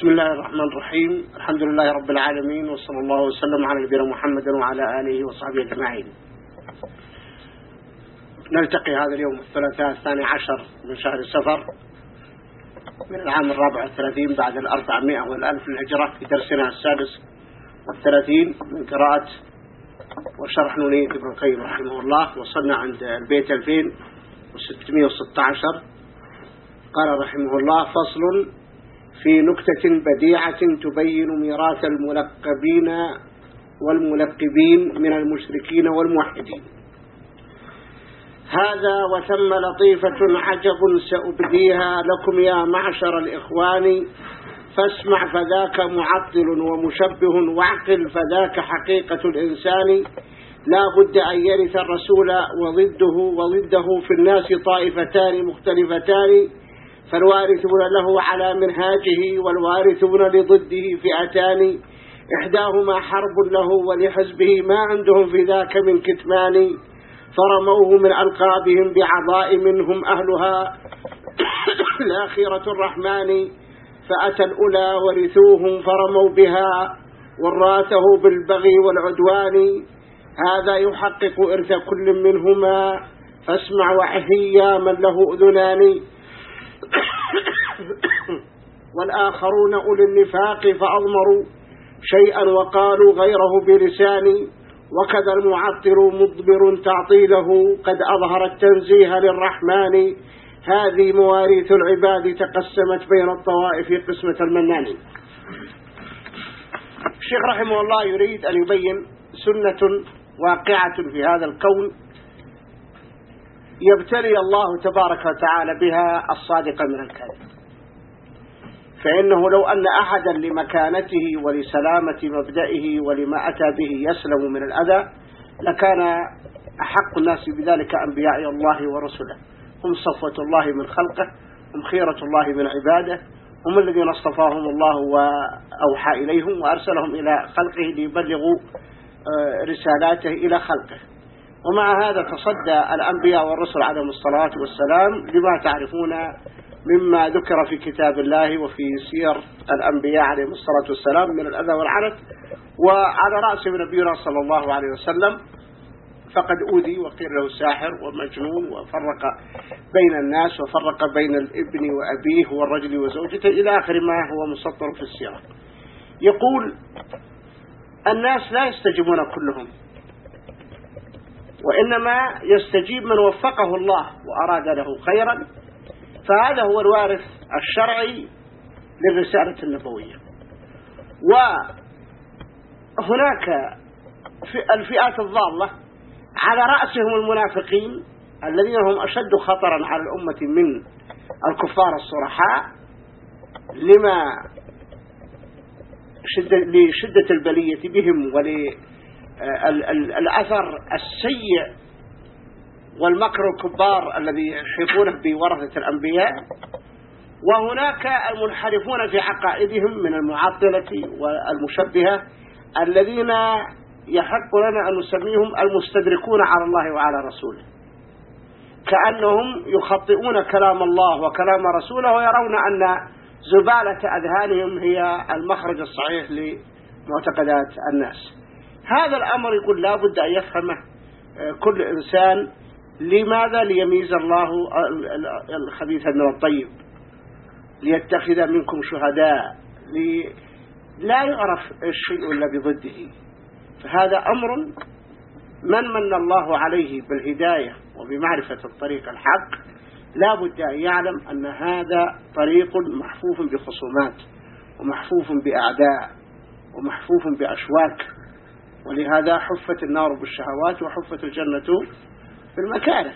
بسم الله الرحمن الرحيم. الحمد لله رب العالمين، وصلى الله وسلم على نبينا محمد وعلى آله وصحبه أجمعين. نلتقي هذا اليوم الثلاثاء 12 من شهر سفر من العام 34 بعد 400 والألف للهجرة في درسنا 36 من قراءة وشرح نونية ابن القيم رحمه الله. وصلنا عند البيت 2616. قال رحمه الله: فصل في نكتة بديعة تبين ميراث الملقبين والملقبين من المشركين والموحدين. هذا وثم لطيفة عجب سأبديها لكم يا معشر الإخوان، فاسمع فذاك معطل ومشبه، واعقل فذاك حقيقة الإنسان. لا بد أن يرث الرسول وضده في الناس طائفتان مختلفتان، فالوارثون له على منهاجه والوارثون لضده فئتان، إحداهما حرب له ولحزبه ما عندهم في ذاك من كتمان، فرموه من ألقابهم بعظائم هم أهلها الآخرة الرحمن، فأتى الأولى ورثوهم فرموا بها وراثه بالبغي والعدوان. هذا يحقق إرث كل منهما، فاسمع وعهيا من له أذنان. والآخرون أولي النفاق فأضمروا شيئا وقالوا غيره بلسان، وكذا المعطل مضبر تعطيله قد أظهر التنزيه للرحمن. هذه مواريث العباد تقسمت بين الطوائف قسمة المنان. الشيخ رحمه الله يريد أن يبين سنة واقعة في هذا الكون يبتلي الله تبارك وتعالى بها الصادق من الكاذب. فإنه لو أن أحدا لمكانته ولسلامة مبدئه ولما أتى به يسلم من الأذى لكان أحق الناس بذلك أنبياء الله ورسله. هم صفوة الله من خلقه، هم خيرة الله من عباده، هم الذين اصطفاهم الله وأوحى إليهم وأرسلهم إلى خلقه ليبلغوا رسالاته إلى خلقه. ومع هذا تصدى الأنبياء والرسل عليهم الصلاة والسلام لما تعرفون مما ذكر في كتاب الله وفي سير الأنبياء عليهم الصلاة والسلام من الأذى والعنت. وعلى رأس نبينا صلى الله عليه وسلم فقد أوذي وقيل له ساحر ومجنون، وفرق بين الناس وفرق بين الابن وأبيه والرجل وزوجته إلى آخر ما هو مسطر في السيرة. يقول: الناس لا يستجيبون كلهم، وإنما يستجيب من وفقه الله وأراد له خيرا، فهذا هو الوارث الشرعي للرسالة النبوية. وهناك الفئات الضالة على رأسهم المنافقين الذين هم أشد خطرا على الأمة من الكفار الصرحاء لشدة البلية بهم وللأثر السيء والمكر الكبار الذي يحيطونه بورثة الأنبياء. وهناك المنحرفون في عقائدهم من المعطلة والمشبهة الذين يحق لنا أن نسميهم المستدركون على الله وعلى رسوله، كأنهم يخطئون كلام الله وكلام رسوله ويرون أن زبالة أذهانهم هي المخرج الصحيح لمعتقدات الناس. هذا الأمر يقول لا بد أن يفهمه كل إنسان. لماذا؟ ليميز الله الخبيث من الطيب، ليتخذ منكم شهداء، لا يعرف الشيء إلا بضده. فهذا أمر من الله عليه بالهداية وبمعرفة الطريق الحق لا بد أن يعلم أن هذا طريق محفوف بخصومات ومحفوف بأعداء ومحفوف بأشواك، ولهذا حفت النار بالشهوات وحفت الجنة بالمكاره.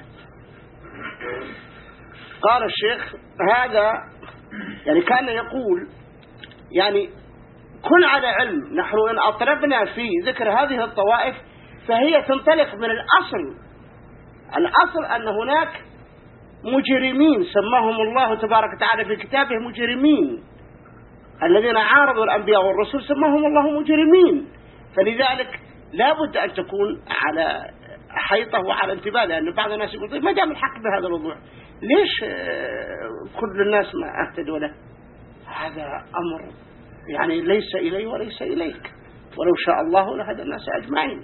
قال الشيخ: هذا يعني كان يقول يعني كن على علم، نحن إن أطربنا في ذكر هذه الطوائف فهي تنطلق من الأصل أن هناك مجرمين سماهم الله تبارك وتعالى في كتابه مجرمين، الذين عارضوا الأنبياء والرسل سماهم الله مجرمين. فلذلك لا بد أن تكون على حيطه وعلى انتباه، لأن بعض الناس يقول: طيب ما دام الحق بهذا الوضوح ليش كل الناس ما اهتدوا له؟ هذا أمر يعني ليس إلي وليس إليك، ولو شاء الله لهدى الناس أجمعين.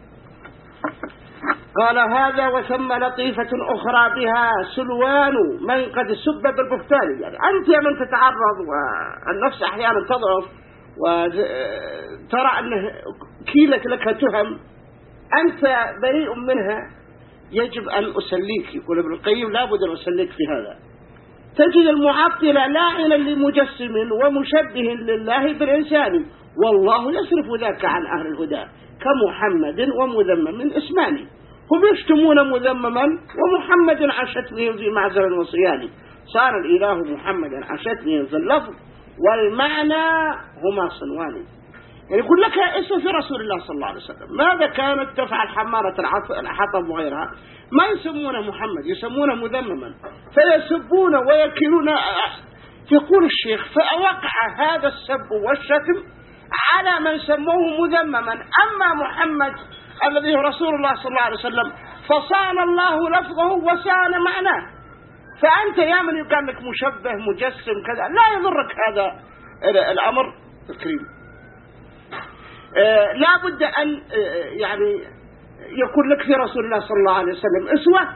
قال هذا وثم لطيفة أخرى بها سلوان من قد سب بالبهتان. يعني أنت يا من تتعرض والنفس أحيانا تضعف وترى أنه كيلت لك تهم، أنت بريء منها، يجب أن أسليك. يقول ابن القيم لابد أن أسليك في هذا. تجد المعطلة لاعنا لمجسم ومشبه لله بالإنسان، والله يصرف ذاك عن أهل الهدى كمحمد ومذمم اسمان. هم يشتمون مذمما ومحمد عن شتمهم في معزل وصيان. صار الإله محمدا عن شتمهم في اللفظ والمعنى هما صنوان. يعني يقول لك اسم في رسول الله صلى الله عليه وسلم ماذا كانت تفعل حمارة الحطب وغيرها؟ ما يسمونه محمد، يسمونه مذمما، فيسبون ويكلون. يقول الشيخ فأوقع هذا السب والشتم على من سموه مذمما. أما محمد الذي هو رسول الله صلى الله عليه وسلم فصان الله لفظه وسان معناه. فأنت يا من يقال لك مشبه مجسم كذا لا يضرك هذا الأمر الكريم. لا بد أن يعني يكون لك في رسول الله صلى الله عليه وسلم أسوة،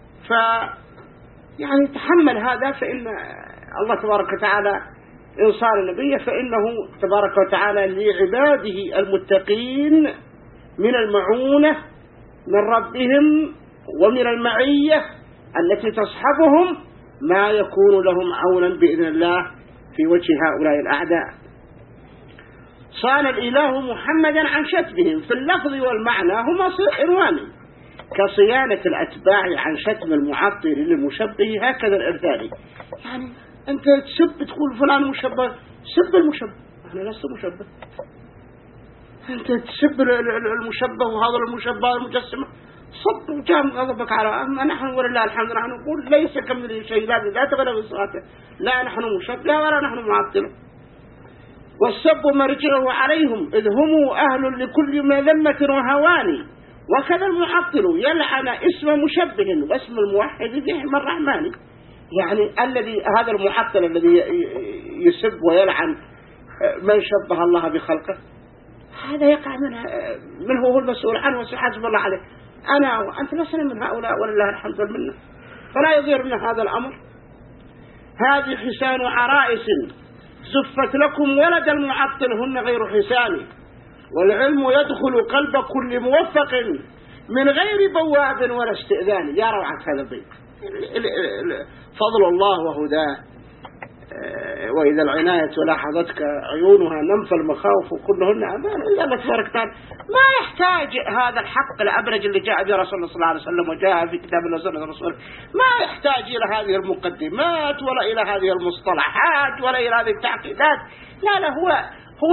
يعني تحمل هذا. فإن الله تبارك وتعالى إن صار نبيا فإنه تبارك وتعالى لعباده المتقين من المعونة من ربهم ومن المعية التي تصحبهم ما يكون لهم عونا بإذن الله في وجه هؤلاء الأعداء. صان الإله محمدا عن شتمهم في اللفظ والمعنى هما صنوان، كصيانة الأتباع عن شتم المعطل للمشبه هكذا الإرثالي. يعني أنت تسب تقول فلان مشبه، سب المشبه، أنا لست مشبه. أنت تسب المشبه وهذا المشبه المجسمة، صب وجام غضبك على نحن ولله الحمد. نحن نقول ليس كمثله شيء، لا ذات ولا بصفاته، لا نحن مشبه ولا نحن معطل. والسب مرجعه عليهم إذ هم أهل لكل مذمة وهوان، وكذا المعطل يلعن اسم مشبه واسم الموحد باسم الرحمن. يعني الذي هذا المعطل الذي يسب ويلعن من شبه الله بخلقه هذا يقع منه هو المسؤول عنه وسيحاسب الله عليه. أنا وأنت لسنا من هؤلاء ولله الحمد والمنة، فلا يضيرنا هذا الأمر. هذه حسان عرائس زفت لكم ولد المعطل هن غير حسان، والعلم يدخل قلب كل موفق من غير بواب ولا استئذان. يا روعة هذا البيت، فضل الله وهداه. وإذا العناية لاحظتك عيونها نمف المخاوف كلهن أمان. الله تبارك وتعالى ما يحتاج هذا الحق الأبرج اللي جاء به رسول الله صلى الله عليه وسلم وجاء في كتاب الله سنة الرسول، ما يحتاج إلى هذه المقدمات ولا إلى هذه المصطلحات ولا إلى هذه التعقيدات. لا هو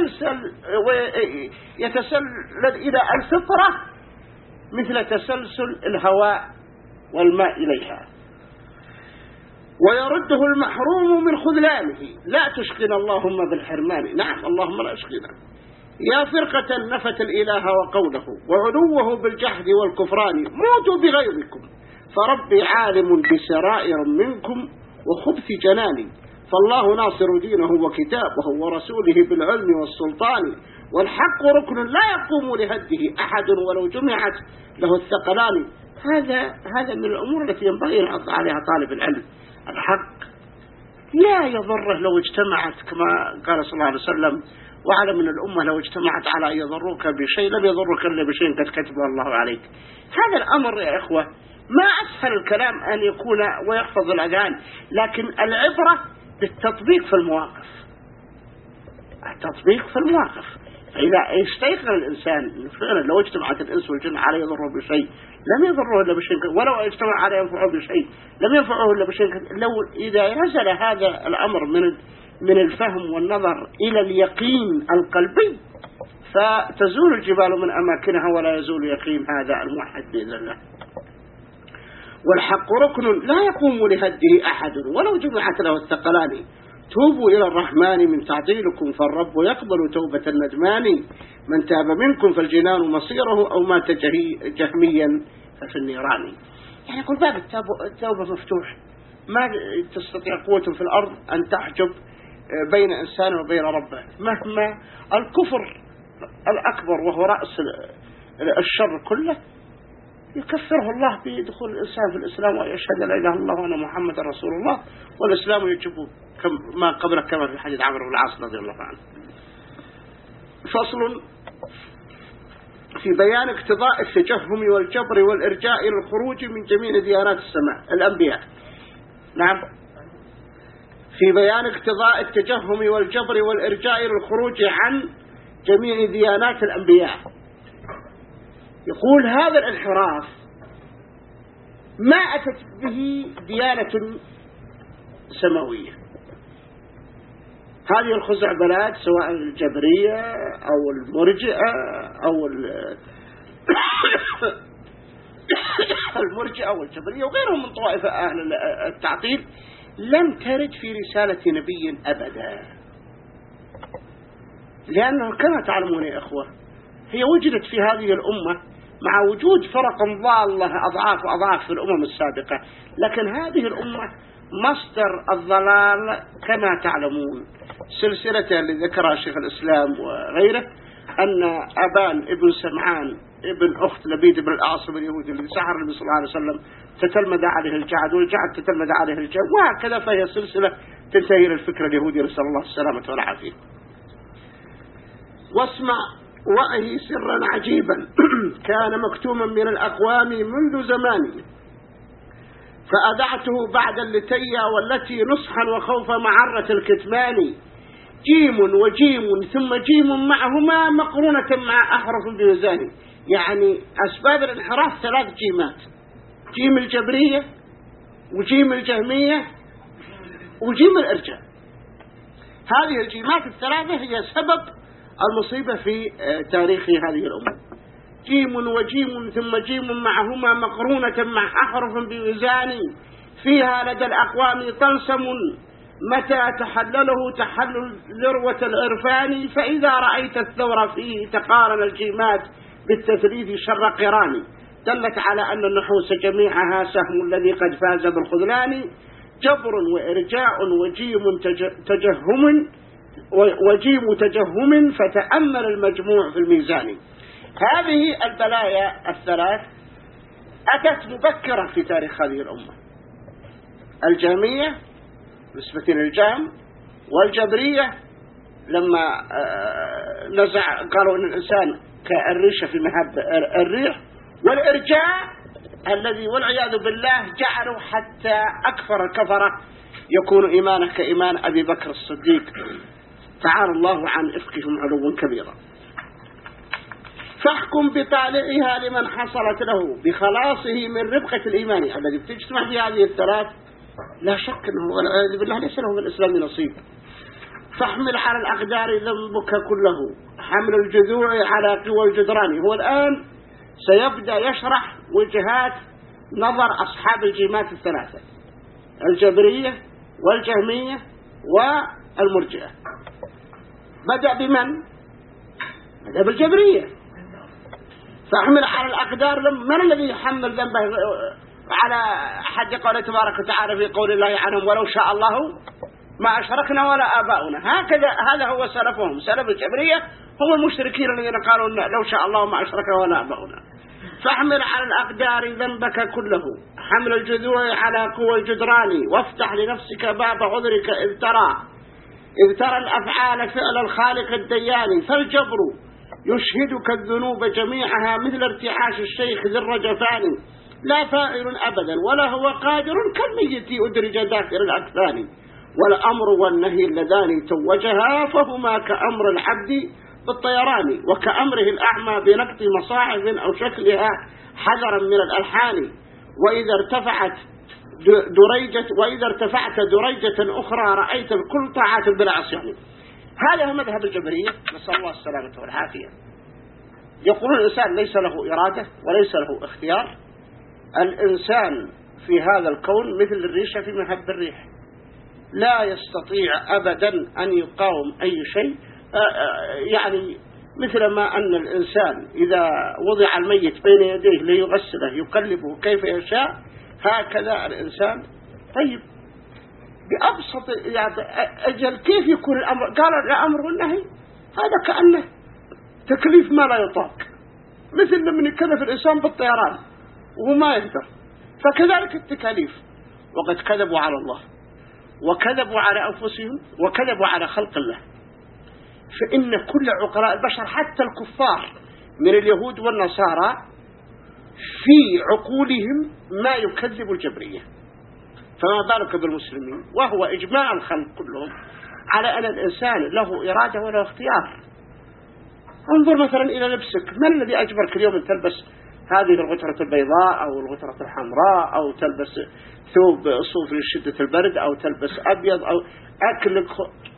يتسلل إلى الفطرة مثل تسلسل الهواء والماء إليها، ويرده المحروم من خذلانه. لا تشقنا اللهم بالحرمان. نعم اللهم لا اشقنا. يا فرقة نفت الإله وقوله وعلوه بالجحد والكفران، موتوا بغيظكم فربي عالم بسرائر منكم وخبث جناني. فالله ناصر دينه وكتابه ورسوله بالعلم والسلطان، والحق ركن لا يقوم لهده أحد ولو جمعت له الثقلان. هذا من الأمور التي ينبغي أن يحط عليها طالب العلم. الحق لا يضره لو اجتمعت، كما قال صلى الله عليه وسلم واعلم من الأمة لو اجتمعت على أن يضروك بشيء لم يضرك إلا بشيء قد كتبه الله عليك. هذا الأمر يا إخوة ما أسهل الكلام أن يكون ويحفظ الأذان، لكن العبرة بالتطبيق في المواقف. التطبيق في المواقف. إذا يستيقن الإنسان فعلا لو اجتمعت الإنس والجن على يضره بشيء لم يضره إلا بشيء، ولو اجتمع على ينفعه بشيء لم ينفعه إلا بشيء. لو إذا نزل هذا الأمر من الفهم والنظر إلى اليقين القلبي فتزول الجبال من أماكنها ولا يزول يقين هذا الموحد بإذن الله. والحق ركن لا يقوم لهده أحد ولو جمعت له الثقلان. توبوا إلى الرحمن من تعطيلكم فالرب يقبل توبة الندمان. من تاب منكم فالجنان مصيره أو مات جهميا ففي النيران. يعني يقول باب التوبة مفتوح، ما تستطيع قوة في الأرض أن تحجب بين إنسان وبين ربه، مهما الكفر الأكبر وهو رأس الشر كله يكفره الله بدخول الإنسان في الإسلام ويشهد لا إله إلا الله وأن محمد رسول الله، والإسلام يجب ما قبله كما في حديث عمرو بن العاص رضي الله عنه. فصل في بيان اقتضاء التجهم والجبر والإرجاء للخروج من جميع ديانات السماء الأنبياء. نعم، في بيان اقتضاء التجهم والجبر والإرجاء للخروج عن جميع ديانات الأنبياء. يقول هذا الانحراف ما أتت به ديانة سماوية. هذه الخزعبلات سواء الجبرية أو المرجئة أو المرجئة والجبرية وغيرهم من طوائف أهل التعطيل لم ترد في رسالة نبي أبدا، لأنه كما تعلمون يا إخوة هي وجدت في هذه الأمة مع وجود فرق ضالة أضعاف وأضعاف في الأمم السابقة، لكن هذه الأمة مصدر الضلال كما تعلمون. سلسلة اللي ذكرها شيخ الإسلام وغيره أن أبان ابن سمعان ابن أخت لبيد بن الأعصم اليهودي اللي سحر النبي صلى الله عليه وسلم تتلمذ عليه الجعد والجعد تتلمذ عليه الجعد، وهكذا فهي سلسلة تنتهي للفكر اليهودي، نسأل الله السلامة والعافية. واسمع وعيه سرا عجيبا كان مكتوما من الأقوام منذ زمان، فأدعته بعد اللتية والتي نصحا وخوف معرة الكتمان، جيم وجيم ثم جيم معهما مقرونة مع أحرف بوزان. يعني أسباب الانحراف 3 جيمات: جيم الجبرية وجيم الجهمية وجيم الإرجاء. هذه الجيمات ال3 هي سبب المصيبة في تاريخ هذه الأمة. جيم وجيم ثم جيم معهما مقرونة مع أحرف بوزان، فيها لدى الأقوام طلسم متى تحلله تحلل ذروة العرفان، فإذا رأيت الثور فيه تقارن الجيمات بالتثليث شر قران، دلت على أن النحوس جميعها سهم الذي قد فاز بالخذلان، جبر وإرجاء وجيم تجهم فتأمل المجموع في الميزان. هذه البلايا ال3 أتت مبكرة في تاريخ هذه الأمة: الجهمية نسبة للجهم، والجبرية لما قالوا أن الإنسان كالريشة في مهب الريح، والإرجاء الذي والعياذ بالله جعلوا حتى أكثر الكفرة يكون إيمانه كإيمان أبي بكر الصديق تعالى الله عن إفكهم علوا كبيرا. فاحكم بطالعها لمن حصلت له بخلاصه من ربقة الإيمان الذي بتجتمع في هذه ال3 لا شك أنه والعياذ بالله ليس له من الإسلام نصيب. فاحمل على الأقدار ذنبك كله حمل الجذوع على قوى الجدران. هو الآن سيبدأ يشرح وجهات نظر أصحاب الجيمات ال3: الجبرية والجهمية والمرجئة. بدأ بمن؟ بدأ بالجبرية. فاحمل على الأقدار، من الذي يحمل ذنبه على حد قوله تبارك وتعالى في قول الله عنهم: ولو شاء الله ما أشركنا ولا آباؤنا. هكذا هذا هو سلفهم. سلف الجبرية هم المشركين الذين قالوا لو شاء الله ما أشركنا ولا آباؤنا. فاحمل على الأقدار ذنبك كله حمل الجذوع على قوى الجدران، وافتح لنفسك باب عذرك إذ ترى الأفعال فعل الخالق الديان، فالجبر يشهدك الذنوب جميعها مثل ارتعاش الشيخ ذي الرجفان، لا فاعل أبدا ولا هو قادر كالميت أدرج داخل الأكفان، والأمر والنهي اللذان توجها فهما كأمر العبد بالطيران، وكأمره الأعمى بنقط مصاحف أو شكلها حذرا من الألحان، وإذا ارتفعت دريجة أخرى رأيت الكل طاعة بلا عصيان. هذا هو مذهب الجبرية، نسأل الله السلامة والعافية. يقول الإنسان ليس له إرادة وليس له اختيار. الإنسان في هذا الكون مثل الريشة في مهب الريح، لا يستطيع أبدا أن يقاوم أي شيء. يعني مثل ما أن الإنسان إذا وضع الميت بين يديه ليغسله يقلبه كيف يشاء، هكذا الإنسان. طيب بأبسط يعني أجل كيف يكون الأمر؟ قال الأمر والنهي هذا كأنه تكليف ما لا يطاق، مثل من يكلف الإنسان بالطيران وهو ما يقدر. فكذلك التكاليف. وقد كذبوا على الله وكذبوا على أنفسهم وكذبوا على خلق الله. فإن كل عقلاء البشر حتى الكفار من اليهود والنصارى في عقولهم ما يكذب الجبرية، فما بالك بالمسلمين؟ وهو إجماع الخلق كلهم على أن الإنسان له إرادة وله اختيار. انظر مثلا إلى لبسك، من الذي أجبرك اليوم أن تلبس هذه الغترة البيضاء أو الغترة الحمراء، أو تلبس ثوب صوف لشدة البرد، أو تلبس أبيض، أو أكلك؟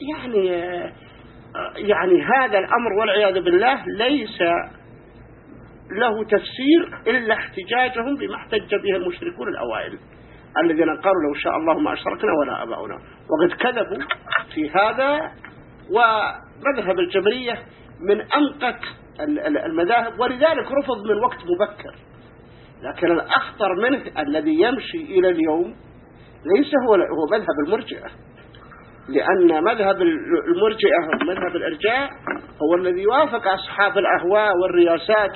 يعني هذا الأمر والعياذ بالله ليس له تفسير إلا احتجاجهم بما احتج به المشركون الأوائل الذين قالوا لو شاء الله ما أشركنا ولا أباؤنا. وقد كذبوا في هذا. ومذهب الجبرية من أنقك المذاهب، ولذلك رفض من وقت مبكر. لكن الأخطر منه الذي يمشي إلى اليوم ليس هو مذهب المرجئة، لأن مذهب المرجئة ومذهب الإرجاء هو الذي يوافق أصحاب الأهواء والرياسات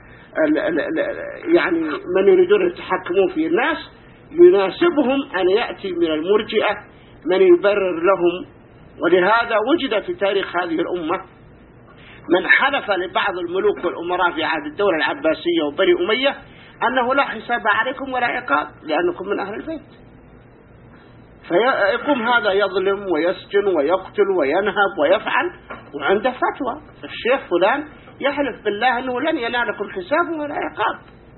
يعني من يريدون التحكمون في الناس، يناسبهم أن يأتي من المرجئة من يبرر لهم. ولهذا وجد في تاريخ هذه الأمة من حلف لبعض الملوك والأمراء في عهد الدولة العباسية وبني أمية أنه لا حساب عليكم ولا عقاب لأنكم من أهل البيت. فيقوم هذا يظلم ويسجن ويقتل وينهب ويفعل وعنده فتوى. فالشيخ فلان يحلف بالله أنه لن ينالكم حساب ولا عقاب.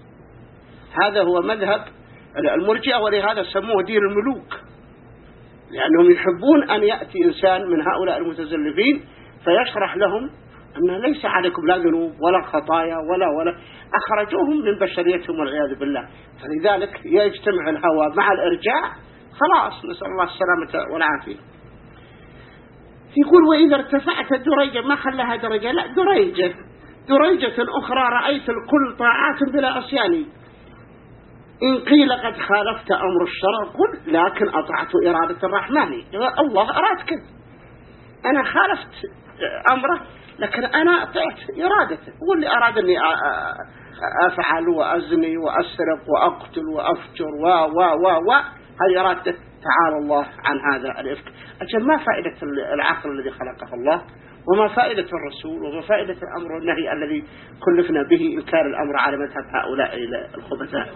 هذا هو مذهب المرجئة، ولهذا سموه دين الملوك، لأنهم يحبون أن يأتي إنسان من هؤلاء المتزلفين فيشرح لهم أن ليس عليكم لا ذنوب ولا خطايا ولا أخرجوهم من بشريتهم والعياذ بالله. فلذلك يجتمع الهوى مع الإرجاع، خلاص نسأل الله السلامة والعافية. يقول وإذا ارتفعت درجة، ما خلاها درجة، لا درجة أخرى رأيت الكل طاعات بلا عصيان. إن قيل قد خالفت أمر الشرع قل لكن أطعت إرادة الرحمن. الله أراد كذا، أنا خالفت أمره لكن أنا أطعت إرادته. هو اللي أراد أني أفعل وأزني وأسرق وأقتل وأفجر هذه إرادته. تعالى الله عن هذا الإفك. أجل ما فائدة العقل الذي خلقه الله، وما فائدة الرسول، وما فائدة الأمر والنهي الذي كلفنا به إنكار الأمر على مذهب هؤلاء الخبثاء.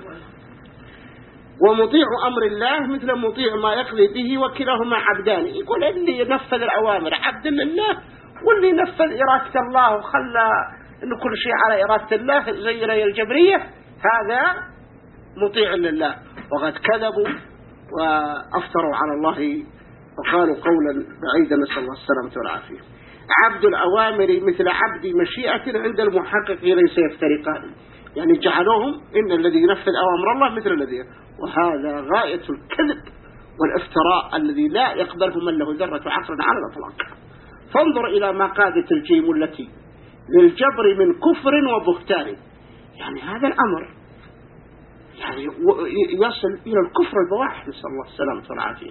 ومطيع أمر الله مثل مطيع ما يقضي به، وكلاهما عبدان. يقول اللي ينفذ الأوامر عبد لله، واللي ينفذ إرادة الله وخلى إنه كل شيء على إرادة الله زي رأي الجبرية هذا مطيع لله. وقد كذبوا وأفتروا على الله وقالوا قولا بعيدا، نسأل الله السلامة والعافية. عبد الأوامر مثل عبد مشيئة عند المحقق ليس يفترقان، يعني جعلوهم إن الذي ينفذ أوامر الله مثل الذي، وهذا غاية الكذب والافتراء الذي لا يقبله من له ذرة عقل على الإطلاق. فانظر إلى ما قادت الجيم التي للجبر من كفر وبهتان. يعني هذا الأمر يعني يصل إلى الكفر البواح، نسأل الله السلامة والعافية.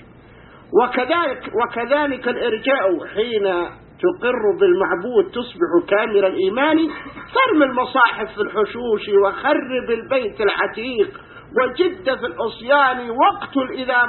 وكذلك الإرجاء حين تقر بالمعبود تصبح كامل الإيمان. ترمي المصاحف في الحشوش وخرب البيت العتيق وجد في العصيان، واقتل إذا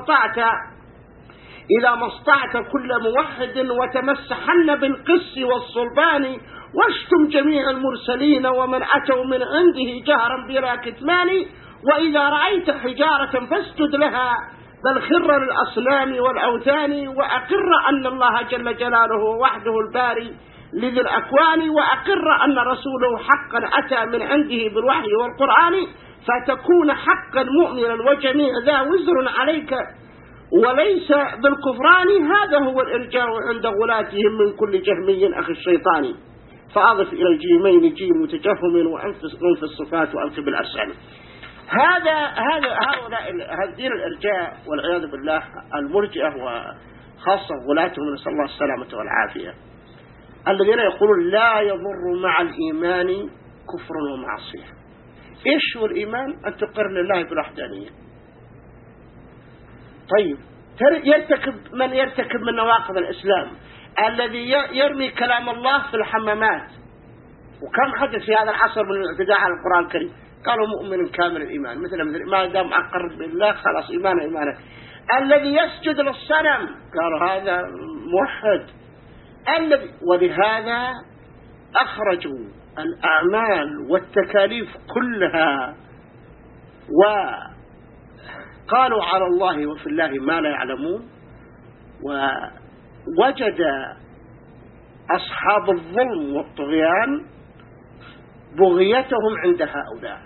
ما استطعت كل موحد، وتمسحن بالقس والصلبان، واشتم جميع المرسلين ومن أتوا من عنده جهرا بلا كتمان. وإذا رأيت حجارة فاسجد لها بل خر للأصنام والأوثان، وأقر أن الله جل جلاله وحده الباري لذي الأكوان، وأقر أن رسوله حقا أتى من عنده بالوحي والقرآن، فتكون حقا مؤمنا وجميع ذا وزر عليك وليس بالكفران. هذا هو الإرجاء عند غلاتهم من كل جهمي أخي الشيطان. فأضف إلى الجيمين جيم متجهم وأنف الصفات وأنف بالأرسال. هؤلاء دين الإرجاء والعياذ بالله المرجئة وخاصة غلاتهم، نسأل الله السلامة والعافية، الذين يقولون لا يضر مع الإيمان كفر ومعصية. إيش هو الإيمان؟ أن تقر لله بالوحدانية. طيب من يرتكب من نواقض الإسلام الذي يرمي كلام الله في الحمامات. وكم حدث في هذا العصر من الاعتداء على القرآن الكريم، قالوا مؤمن كامل الإيمان، مثل ما دام أقر بالله خلاص إيمانه. الذي يسجد للصنم قالوا هذا موحد. ولهذا أخرجوا الأعمال والتكاليف كلها وقالوا على الله وفي الله ما لا يعلمون. ووجد أصحاب الظلم والطغيان بغيتهم عند هؤلاء.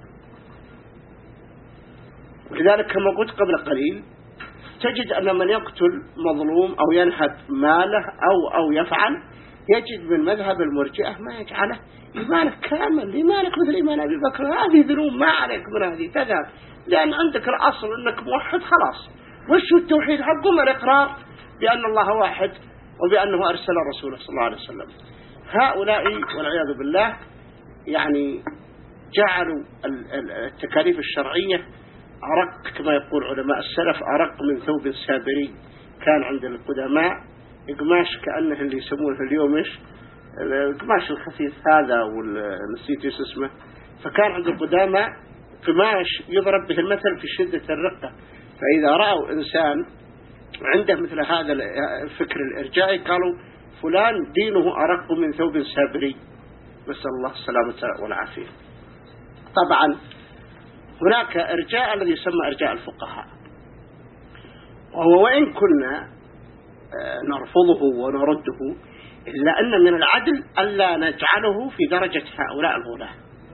ولذلك كما قلت قبل قليل تجد أن من يقتل مظلوم أو ينهب ماله أو يفعل يجد من مذهب المرجئة ما يجعله إيمانك كامل، إيمانك مثل إيمان أبي بكر، هذه ذنوب ما عليك من هذه تذهب، لأن عندك الأصل أنك موحد خلاص. وش التوحيد حقهم؟ الإقرار بأن الله واحد وبأنه أرسل رسوله صلى الله عليه وسلم. هؤلاء والعياذ بالله يعني جعلوا التكاليف الشرعية أرق، كما يقول علماء السلف، أرق من ثوب سابري. كان عند القدماء إقماش كأنه اللي يسمونه اليوم إيش القماش الخفيف هذا ونسيت اسمه. فكان عند القدماء قماش يضرب به المثل في شدة الرقة، فإذا رأوا إنسان عنده مثل هذا الفكر الإرجائي قالوا فلان دينه أرق من ثوب سابري، نسأل الله السلامة والعافية. طبعا هناك إرجاء الذي يسمى إرجاء الفقهاء، وهو وإن كنا نرفضه ونرده إلا أن من العدل ألا نجعله في درجة هؤلاء الغلاة.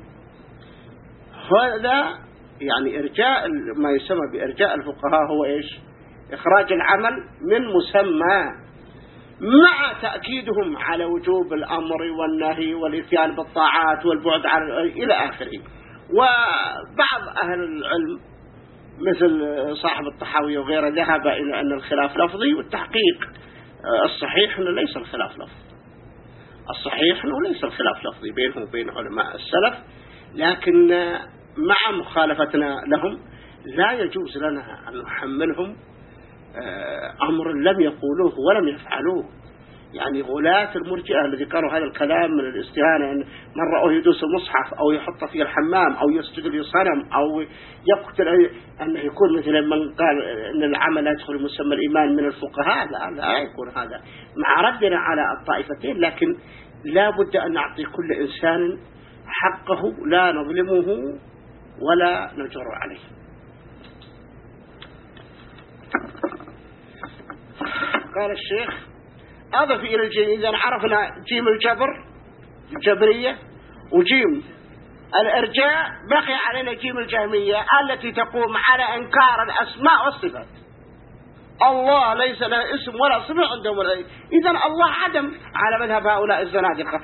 هذا يعني إرجاء ما يسمى بإرجاء الفقهاء هو إيش؟ إخراج العمل من مسمى مع تأكيدهم على وجوب الأمر والنهي والإتيان بالطاعات والبعد عن إلى آخره. وبعض أهل العلم مثل صاحب الطحاوي وغيره ذهب إلى أن الخلاف لفظي، والتحقيق الصحيح أنه ليس الخلاف لفظي. الصحيح أنه ليس الخلاف لفظي بينهم وبين علماء السلف، لكن مع مخالفتنا لهم لا يجوز لنا أن نحملهم أمر لم يقولوه ولم يفعلوه. يعني غلاة المرجئة الذي قالوا هذا الكلام من الاستهانة، أن من رأوه يدوس المصحف أو يحط فيه الحمام أو يسجد لصنم أو يقتل، أنه يكون مثل من قال أن العمل يدخل مسمى الإيمان من الفقهاء. لا يكون هذا، مع ردنا على الطائفتين، لكن لا بد أن نعطي كل إنسان حقه، لا نظلمه ولا نجر عليه. قال الشيخ أضف إلى الجيم، إذا عرفنا جيم الجبر الجبرية وجيم الإرجاء، بقي علينا جيم الجهمية التي تقوم على إنكار الأسماء والصفات. الله ليس له اسم ولا صفة عندهم، إذا الله عدم على مذهب هؤلاء الزنادقة.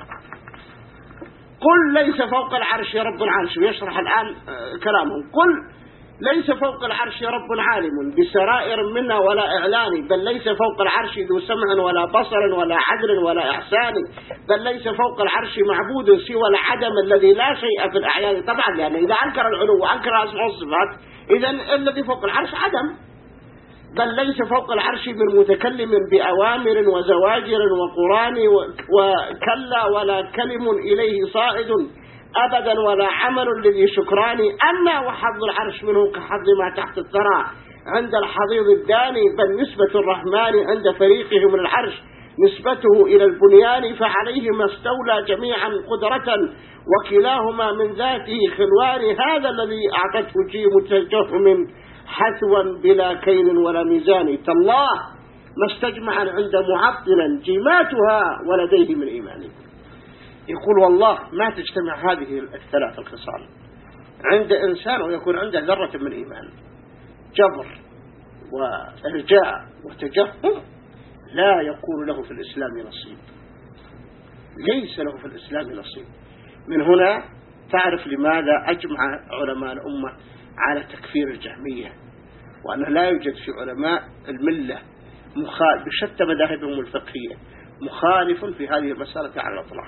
قل ليس فوق العرش رب عالم، يشرح الآن كلامهم. قل ليس فوق العرش رب عالم بسرائر منا ولا إعلان، بل ليس فوق العرش ذو سمع ولا بصر ولا عدل ولا إحسان، بل ليس فوق العرش معبود سوى العدم الذي لا شيء في الأعيان. طبعا يعني إذا أنكر العلو وأنكر الأسماء والصفات إذن الذي فوق العرش عدم. بل ليس فوق العرش بالمتكلم بأوامر وزواجر وقران وكلا ولا كلم إليه صاعد أبدا ولا عمل الذي شكران. أما وحظ العرش منه كحظ ما تحت الثرى عند الحضيض الداني، بل نسبة الرحمن عند فريقه من العرش نسبته إلى البنيان، فعليهما استولى جميعا قدرة وكلاهما من ذاته خلوان. هذا الذي أعطته جيم تجهم حثوا بلا كيل ولا ميزان. تالله ما استجمعا عند معطلا جيماتها ولديه من إيمان. يقول والله ما تجتمع هذه الثلاث الخصال عند إنسان ويكون عنده ذرة من إيمان. جبر وإرجاء وتجهم لا يكون له في الإسلام نصيب، ليس له في الإسلام نصيب. من هنا تعرف لماذا أجمع علماء الأمة على تكفير الجهمية، وأنه لا يوجد في علماء الملة بشتى مذاهبهم الفقهية مخالف في هذه المسألة على الإطلاق.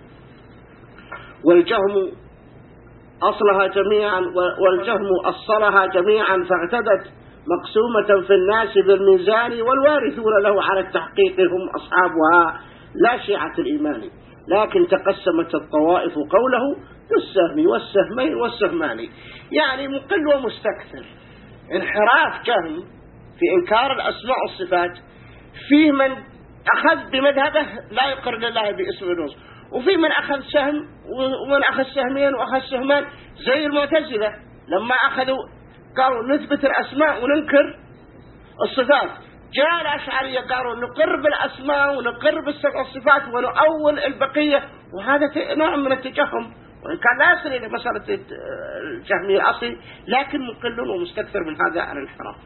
والجهم أصلها جميعا، والجهم أصلها جميعا فاعتدت مقسومة في الناس بالميزان والوارثون له على التحقيق هم أصحابها لا شيعة الإيمان، لكن تقسمت الطوائف قوله بالسهم والسهمين والسهمان، يعني مقل ومستكثر. انحراف جهم في إنكار الأسماء والصفات، في من أخذ بمذهبه لا يقر لله باسم الوصف، وفي من أخذ سهم ومن أخذ سهمين وأخذ سهمان زي المعتزلة لما أخذوا قالوا نثبت الأسماء وننكر الصفات. جاء الأشعرية قالوا نقر بالأسماء ونقر بالصفات ونؤول البقية، وهذا نوع من التجهم، وإن كان لا يصل إلى مسألة الجهمية الأصلي، لكن مقل ومستكثر من هذا على الانحراف.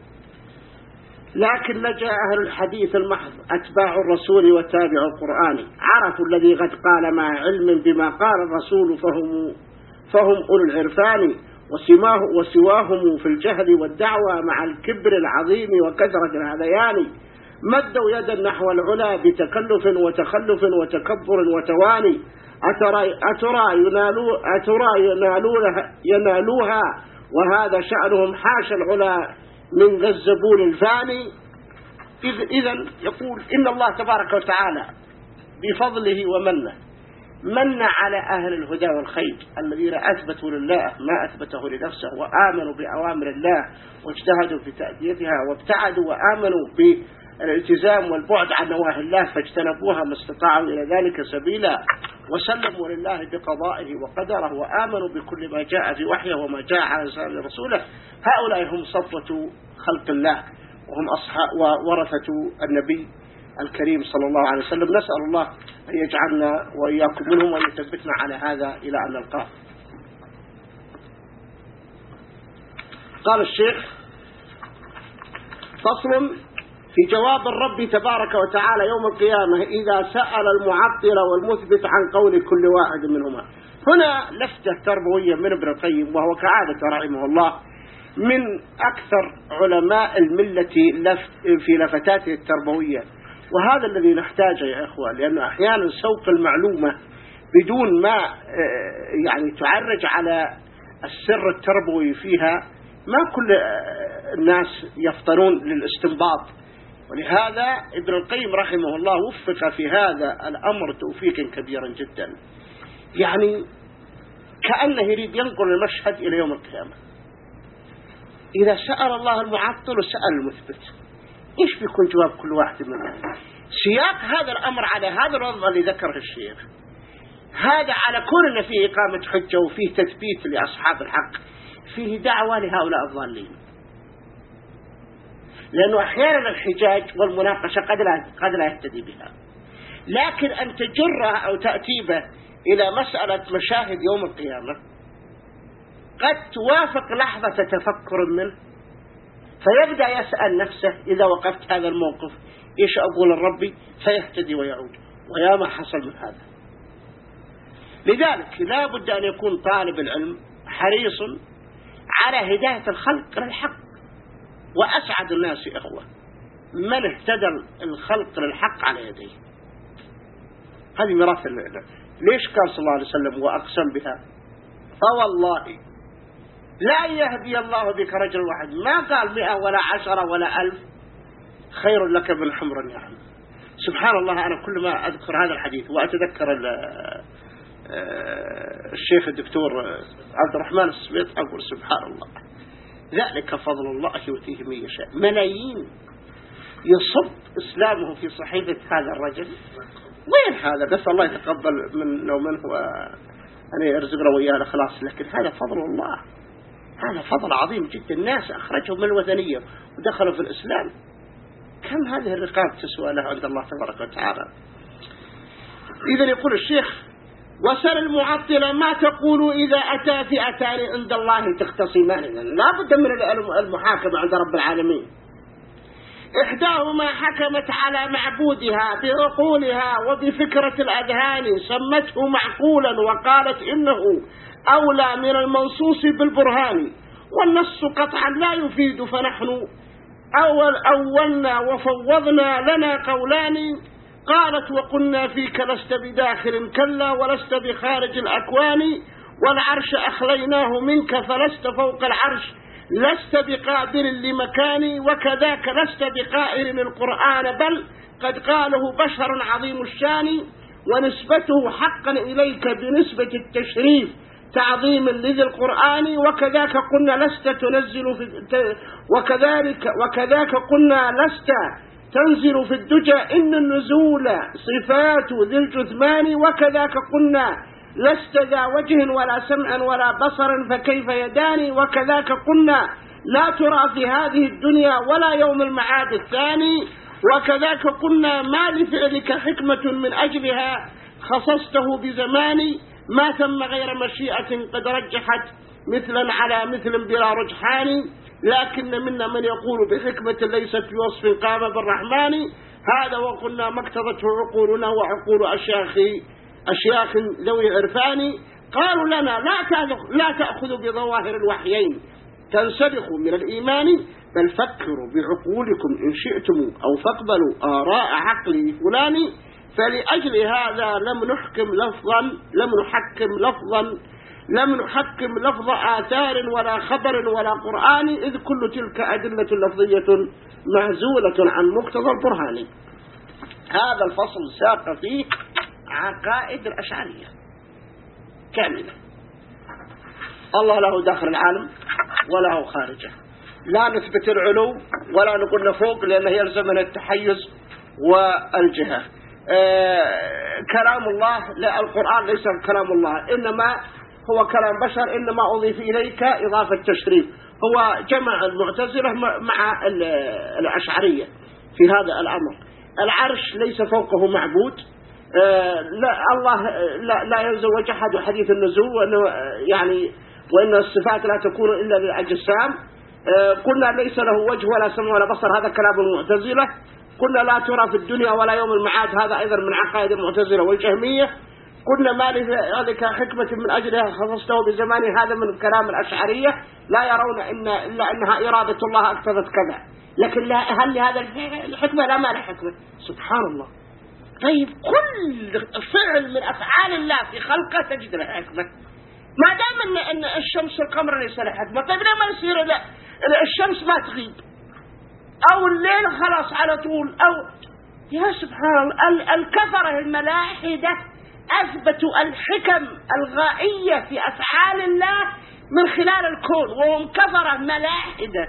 لكن نجا أهل الحديث المحض أتباع الرسول وتابع القرآن، عرفوا الذي قد قال مع علم بما قال الرسول فهم أولو العرفان، وسواهم في الجهل والدعوة مع الكبر العظيم وكثرة الهذيان، مدوا يدا نحو العلا بتكلف وتخلف وتكبر وتواني، أترى ينالوها وهذا شأنهم حاشا العلا من ذا الزبون الفاني. إذن يقول إن الله تبارك وتعالى بفضله ومنه من على أهل الهدى والخير الذين أثبتوا لله ما أثبته لنفسه، وآمنوا بأوامر الله واجتهدوا في تأديتها، وابتعدوا وآمنوا بالالتزام والبعد عن نواهي الله فاجتنبوها ما استطاعوا إلى ذلك سبيلا، وسلموا لله بقضائه وقدره، وآمنوا بكل ما جاء في وحيه وما جاء على لسان رسوله. هؤلاء هم صفوة خلق الله، وهم أصحاب وورثة النبي الكريم صلى الله عليه وسلم. نسأل الله أن يجعلنا وإياكم منهم وأن يثبتنا على هذا إلى أن نلقاه. قال الشيخ: فصل في جواب الرب تبارك وتعالى يوم القيامة إذا سأل المعطل والمثبت عن قول كل واحد منهما. هنا لفتة تربوية من ابن القيم، وهو كعادة رحمه الله من أكثر علماء الملة في لفتاته التربوية، وهذا الذي نحتاجه يا إخوة، لأن أحيانا سوق المعلومة بدون ما يعني تعرج على السر التربوي فيها ما كل الناس يفطنون للاستنباط، ولهذا ابن القيم رحمه الله وفق في هذا الأمر توفيقا كبيرا جدا، يعني كأنه يريد ينقل المشهد إلى يوم القيامة. إذا سأل الله المعطل وسأل المثبت، إيش بيكون جواب كل واحد منهم؟ سياق هذا الأمر على هذا الوضع اللي ذكره الشيخ، هذا على كون أن فيه إقامة حجة وفيه تثبيت لأصحاب الحق، فيه دعوة لهؤلاء الضالين، لأنه أحيانا الحجاج والمناقشة قد لا يهتدي بها، لكن أن تجرها أو تأتي به إلى مسألة مشاهد يوم القيامة قد توافق لحظة تفكر منه، فيبدأ يسأل نفسه إذا وقفت هذا الموقف إيش أقول الرب، فيهتدي ويعود، ويا ما حصل من هذا. لذلك لا بد أن يكون طالب العلم حريص على هداية الخلق للحق، وأسعد الناس إخوة من اهتدى الخلق للحق على يديه. هذه ميراث الله. ليش قال صلى الله عليه وسلم وأقسم بها فوالله لا يهدي الله بك رجل واحد، ما قال 100 ولا 10 ولا 1000 خير لك من حمر النعم. سبحان الله، أنا كل ما أذكر هذا الحديث وأتذكر الشيخ الدكتور عبد الرحمن السبيط أقول سبحان الله، ذلك فضل الله يؤتيه من يشاء. ملايين يصب إسلامه في صحيفة هذا الرجل، وين هذا؟ بس الله يتقبل منه وأن يرزقنا وإياه الإخلاص، لكن هذا فضل الله، هذا فضل عظيم جدا. الناس أخرجهم من الوثنية ودخلوا في الإسلام، كم هذه الرقاب تسوى له عند الله تبارك وتعالى. إذن يقول الشيخ: وسل المعطل ما تقول إذا أتى فئتان عند الله تختصمان. لا بد من المحاكمة عند رب العالمين. إحداهما حكمت على معبودها بعقولها وبفكرة الأذهان، سمته معقولا وقالت إنه أولى من المنصوص بالبرهان، والنص قطعا لا يفيد، فنحن أولنا وفوضنا لنا قولان، قالت وقلنا فيك لست بداخل كلا ولست بخارج الأكوان، والعرش أخليناه منك فلست فوق العرش لست بقادر لمكاني وكذاك لست بقائل القرآن بل قد قاله بشر عظيم الشان ونسبته حقا إليك بنسبة التشريف تعظيم لذي القرآن وكذاك قلنا لست تنزل في وكذاك قلنا لست تنزل في الدجى إن النزول صفات ذي الجثمان وكذاك قلنا لست ذا وجه ولا سمع ولا بصر فكيف يداني وكذاك قلنا لا ترى في هذه الدنيا ولا يوم المعاد الثاني وكذاك قلنا ما لفعلك حكمة من أجلها خصصته بزماني ما ثم غير مشيئة قد رجحت مثلا على مثل بلا رجحان لكن منا من يقول بحكمة ليست بوصف قام بالرحمن هذا وقلنا ما اقتضته عقولنا وعقول أشياخ ذوي عرفان قالوا لنا لا تأخذوا بظواهر الوحيين تنسلخوا من الإيمان بل فكروا بعقولكم إن شئتم أو فاقبلوا آراء عقل فلان فلأجل هذا لم نحكم لفظ آثار ولا خبر ولا قرآن إذ كل تلك أدلة لفظية معزولة عن مقتضى البرهان. هذا الفصل ساق فيه عقائد الأشعرية كاملة. الله له داخل العالم وله خارجه، لا نثبت العلو ولا نقول فوق لأنه يلزمنا التحيز والجهة. كلام الله لا، القرآن ليس كلام الله إنما هو كلام بشر، إنما أضيف إليك إضافة تشريف. هو جمع المعتزلة مع الأشعرية في هذا الأمر. العرش ليس فوقه معبود، لا الله لا ينزل وجحد حديث النزول وإن الصفات لا تكون إلا للأجسام. قلنا ليس له وجه ولا سمع ولا بصر، هذا كلام المعتزلة. قلنا لا ترى في الدنيا ولا يوم المعاد، هذا أيضا من عقائد المعتزلة والجهمية. قلنا ما لذلك حكمة من أجلها خصصته بزمانه، هذا من كلام الأشعرية. لا يرون إلا أنها إرادة الله اقتضت كذا، لكن هل لهذا الحكمة؟ لا، ما له حكمة. سبحان الله. طيب كل فعل من أفعال الله في خلقه تجد له حكمة، ما دام أن الشمس والقمر ليس له حكمة. طيب لما يصير الشمس ما تغيب أو الليل خلاص على طول يا سبحان الله. الكفرة الملاحدة أثبتوا الحكم الغائية في أفعال الله من خلال الكون، وهم كفرة ملاحدة.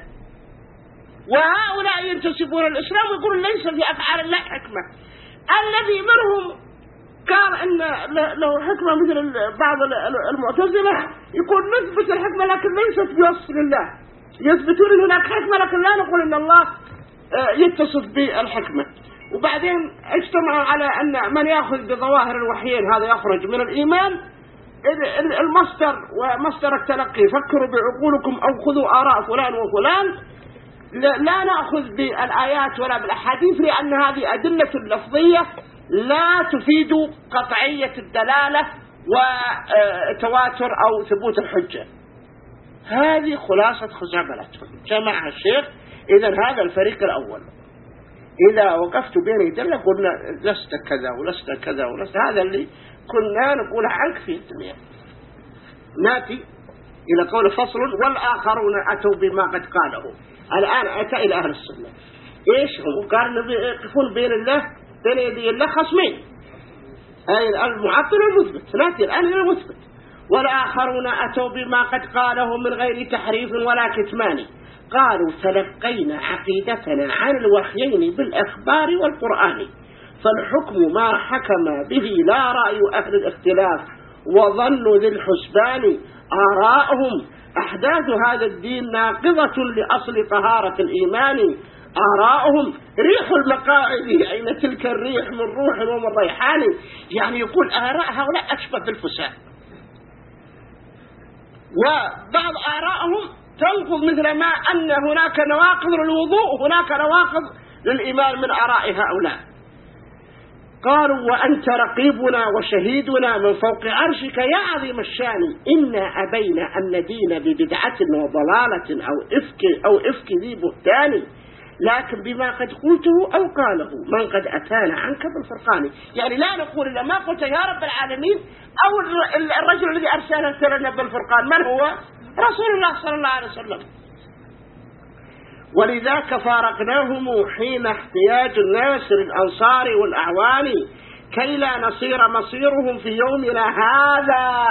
وهؤلاء ينتسبون الإسلام ويقولون ليس في أفعال الله حكمة. الذي منهم قال إن له حكمة مثل بعض المعتزلة يقول نثبت الحكمة لكن ليست بوصف الله، يثبتون أن هناك حكمة لكن لا نقول أن الله يتصف بالحكمة. وبعدين اجتمعوا على أن من يأخذ بظواهر الوحيين هذا يخرج من الإيمان. المصدر ومصدر التلقي فكروا بعقولكم أو خذوا آراء فلان وفلان. لا نأخذ بالآيات ولا بالأحاديث لأن هذه أدلة لفظية لا تفيد قطعية الدلالة وتواتر أو ثبوت الحجة. هذه خلاصة خزعبلتهم جمع الشيخ. إذن هذا الفريق الأول إذا وقفت بين يدلك قلنا لست كذا ولست كذا ولست، هذا اللي كنا نقول عنك في الدنيا. ناتي إلى قول فصل والآخرون أتوا بما قد قاله. الآن أتى إلى أهل السنة إيش هم؟ قارن يقفون بين يدي الله خصمين، أي المعطل والمثبت. ناتي الآن إلى المثبت. والآخرون أتوا بما قد قاله من غير تحريف ولا كتمان. قالوا تلقينا عقيدتنا عن الوحيين بالأخبار والقرآن، فالحكم ما حكم به لا رأي أهل الاختلاف وظن ذي الحسبان. آراءهم أحداث هذا الدين ناقضة لأصل طهارة الإيمان. آراءهم ريح المقاعد أين تلك الريح من روح ومن ريحان. يعني يقول آراء هؤلاء أشبه بالفساد. وبعض آراءهم تنقض مثل ما أن هناك نواقض للوضوء هناك نواقض للإيمان من آراء هؤلاء. قالوا وأنت رقيبنا وشهيدنا من فوق عرشك يا عظيم الشان، إنا أبينا أن ندين ببدعة وضلالة أو إفك ذي بهتان، لكن بما قد قلته أو قاله من قد أتانا عنك بالفرقان. يعني لا نقول إلا ما قلت يا رب العالمين أو الرجل الذي أرسله لنا بالفرقان. من هو؟ رسول الله صلى الله عليه وسلم. ولذاك فارقناهم حين احتياج الناس للأنصار والأعوان كي لا نصير مصيرهم في يومنا هذا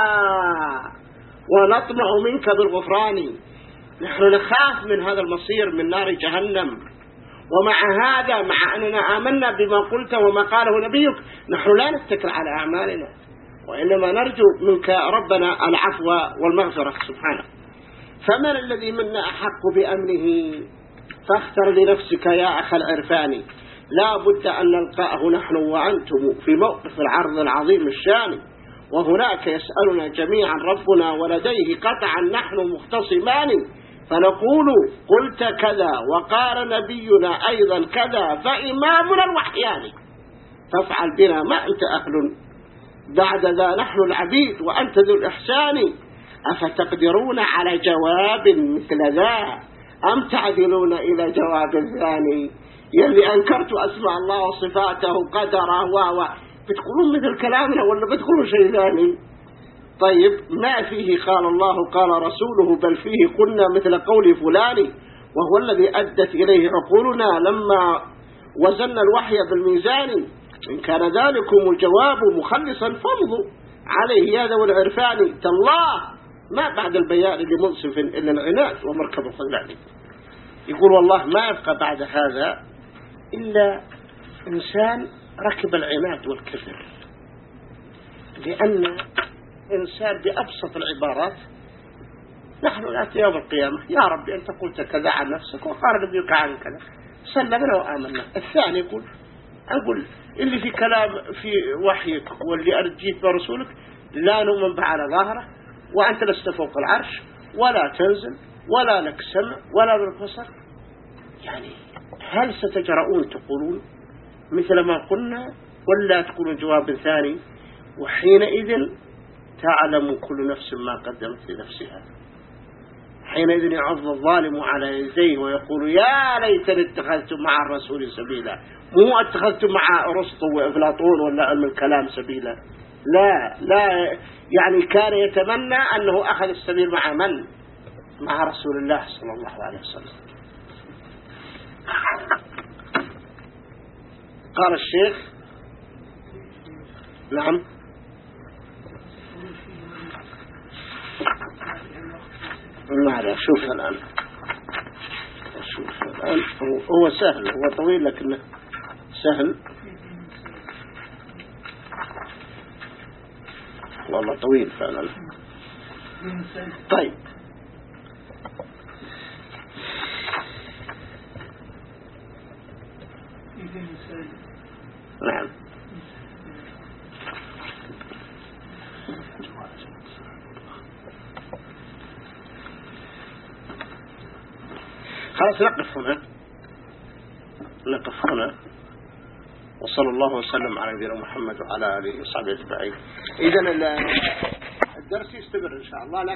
ونطمع منك بالغفران. نحن نخاف من هذا المصير من نار جهنم، ومع هذا مع أننا آمنا بما قلت وما قاله نبيك نحن لا نتكل على أعمالنا، وإنما نرجو منك ربنا العفو والمغفرة سبحانه. فمن الذي منا أحق بأمنه؟ فاختر لنفسك يا أخ العرفان، لا بد أن نلقاه نحن وأنتم في موقف العرض العظيم الشان، وهناك يسألنا جميعا ربنا ولديه قطعا نحن مختصمان، فنقول قلت كذا وقال نبينا أيضا كذا فإمامنا الوحيان، فافعل بنا ما أنت أهل، بعد ذا نحن العبيد وأنت ذو الإحسان، أفتقدرون على جواب مثل ذا أم تعدلون إلى جواب ثاني؟ يلي أنكرت أسماء الله وصفاته قدره بتقولون مثل كلامنا ولا بتقولون شيء ثاني؟ طيب ما فيه قال الله قال رسوله، بل فيه قلنا مثل قول فلان، وهو الذي أدت إليه عقولنا لما وزن الوحي بالميزان، إن كان ذلكم الجواب مخلصا فامضوا عليه يا ذو العرفان، تالله ما بعد البيان لمنصف إلا العناد ومركب الخذلان. يقول والله ما يبقى بعد هذا إلا إنسان ركب العناد والكفر، لأن إنسان بأبسط العبارات نحن نأتي يوم القيامة يا ربي أنت قلت كذا عن نفسك وقال نبيك عن كذا سلمنا وآمنا. الثاني يقول أقول اللي في كلام في وحيك واللي أرجيت برسولك لا نؤمن به على ظاهره، وأنت لست فوق العرش ولا تنزل ولا لك سمع ولا لك بصر. يعني هل ستجرؤون تقولون مثل ما قلنا ولا تقولون جواب ثاني؟ وحينئذ تعلم كل نفس ما قدمت لنفسها. حينئذ يعض الظالم على يديه ويقول يا ليتني اتخذت مع الرسول سبيلا، مو اتخذت مع أرسطو وأفلاطون ولا علم الكلام سبيلا، لا يعني كان يتمنى أنه أخذ السبيل مع من؟ مع رسول الله صلى الله عليه وسلم. قال الشيخ نعم ماذا شوف الآن هو سهل، هو طويل لكنه سهل والله طويل فعلا. طيب نعم خلاص نقف هنا وصلى الله وسلم على نبينا محمد وعلى آله وصحبه أجمعين. إذن الدرس يستمر إن شاء الله.